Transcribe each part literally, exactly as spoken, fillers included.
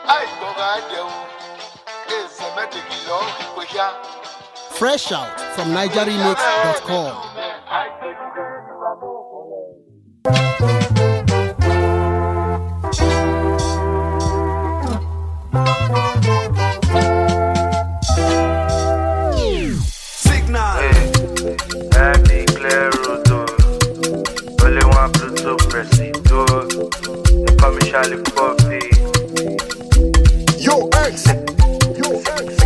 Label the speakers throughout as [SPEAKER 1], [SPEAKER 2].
[SPEAKER 1] Fresh out from niger remix dot com.
[SPEAKER 2] Signal. Let me clear road. Only one Pluto press it. They call me Charlie Puppy.
[SPEAKER 3] Yo, X. Yo, X.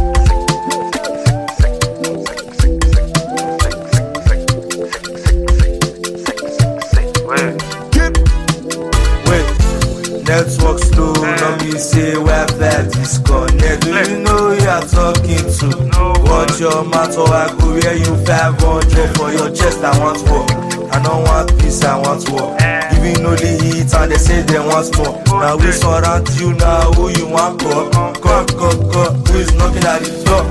[SPEAKER 2] Network slow, no me say Wi-Fi disconnect. Do you know you are talking to? Watch your mouth or I go where you five hundred for your chest. I want war. I don't want peace, I want war. Giving only heat and they say they want more. Now we surround you now, who you want come? Come, come, come, who is knocking at the door?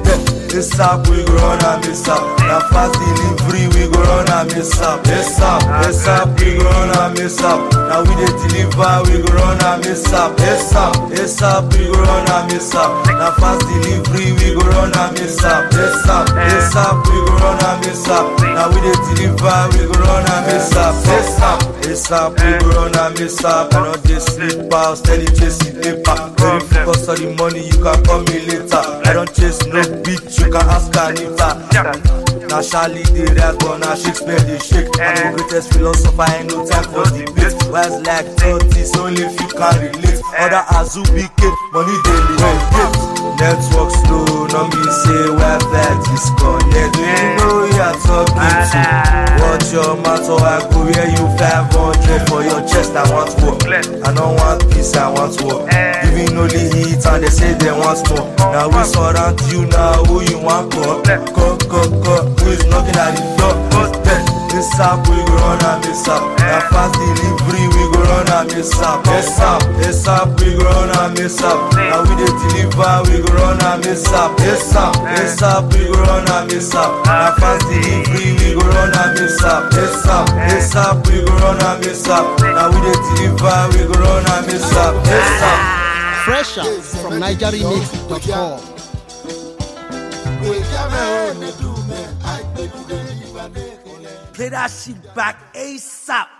[SPEAKER 2] This up we go run and miss up. Now fast delivery we go run and miss up. This up, this up we go run and miss up. Now we dey deliver we go run and miss up. This up, this up we go run and miss up. Now fast delivery we go run and miss up. This up, this up we go run and miss up. Now we dey deliver we go run and miss up. This up, this up we go run and miss up. I know they sleep out, steady chasing paper. Very focus on the money, you can call me later. I don't chase no bitch, you can ask Anita. Now Charlie the rap, but now Shakespeare the shake. I'm the greatest philosopher, ain't no time for debate. Where's like thirties, only if you can relate. Other Azubike, money daily relate. Network slow, no me say Wi-Fi disconnect. Do you know you are talking to? Watch your mouth or I go where you five hundred for your chest. I want war. I don't want peace, I want war. Giving only heat and they say they want more. Now we surround you now, who you want come? Come, come, come, who is knocking at the door? This up we go run and miss up. Now fast delivery we go run and miss up. This up, this up we go run and miss up. Now we dey deliver we go run and miss up. This up, this up we go run and miss up. Now fast delivery we go run and miss up. This up, this up we go run and miss up. Now we dey deliver we go run and miss up. This up.
[SPEAKER 1] Fresh out from niger remix dot com.
[SPEAKER 4] Play that shit back ASAP.